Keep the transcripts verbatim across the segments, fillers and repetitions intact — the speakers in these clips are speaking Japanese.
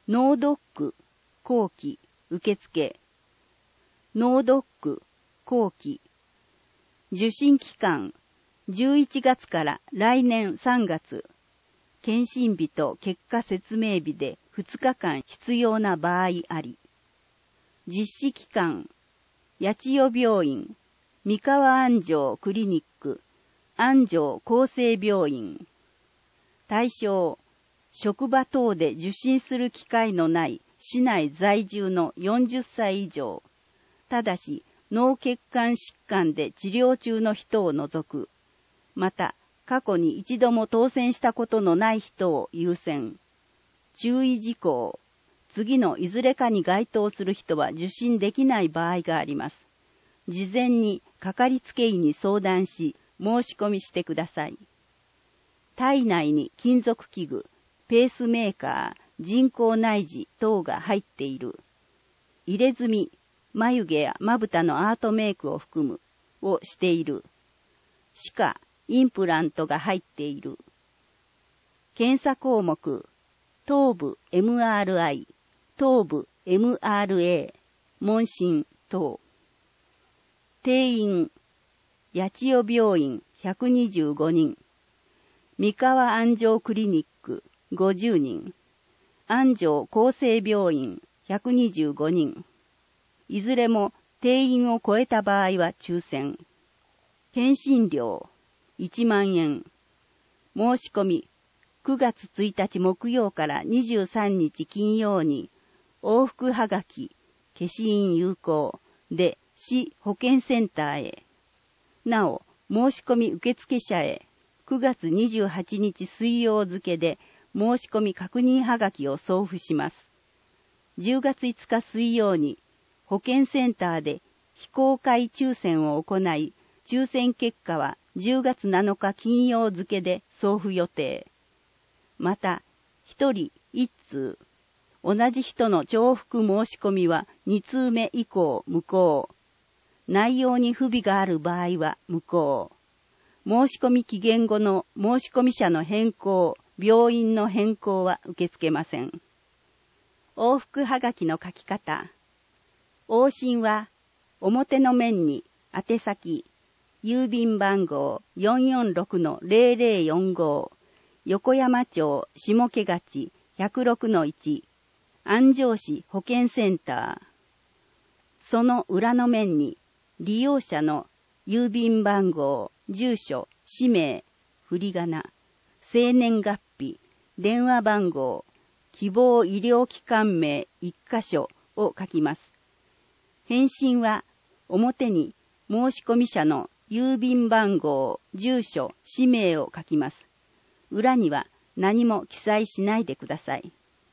脳ドック後期受付、脳ドック後期、受診期間じゅういちがつから来年さんがつ、検診日と結果説明日でふつかかん必要な場合あり、実施期間、八千代病院、三河安城クリニック、安城厚生病院。対象、職場等で受診する機会のない市内在住のよんじゅっさい以上、ただし脳血管疾患で治療中の人を除く、また過去に一度も当選したことのない人を優先。注意事項、次のいずれかに該当する人は受診できない場合があります。事前にかかりつけ医に相談し、申し込みしてください。体内に金属器具、ペースメーカー、人工内耳等が入っている。入れ墨、眉毛やまぶたのアートメイクを含む、をしている。歯科、インプラントが入っている。検査項目、頭部 エムアールアイ、頭部 エムアールエー、問診等。定員、八千代病院ひゃくにじゅうごにん、三河安城クリニックごじゅうにん、安城厚生病院ひゃくにじゅうごにん。いずれも定員を超えた場合は抽選。検診料いちまんえん。申し込みくがつついたち木曜からにじゅうさんにち金曜に往復はがき消印有効で市保健センターへ。なお、申し込み受付者へくがつにじゅうはちにち水曜付で申し込み確認はがきを送付します。じゅうがついつか水曜に保健センターで非公開抽選を行い、抽選結果はじゅうがつなのか金曜付で送付予定。また、ひとりいっつう、同じ人の重複申し込みはにつうめ以降無効。内容に不備がある場合は無効。申し込み期限後の申し込み者の変更、病院の変更は受け付けません。往復はがきの書き方。往診は、表の面に宛先、郵便番号 よんよんろくのゼロゼロよんご、横山町下毛町 ひゃくろくのいち、安城市保健センター。その裏の面に、利用者の郵便番号、住所、氏名、振り仮名、生年月日、電話番号、希望医療機関名一箇所を書きます。返信は表に申し込み者の郵便番号、住所、氏名を書きます。裏には何も記載しないでください。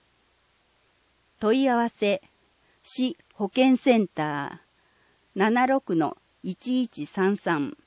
問い合わせ、市保健センター ななじゅうろくのいちいちさんさん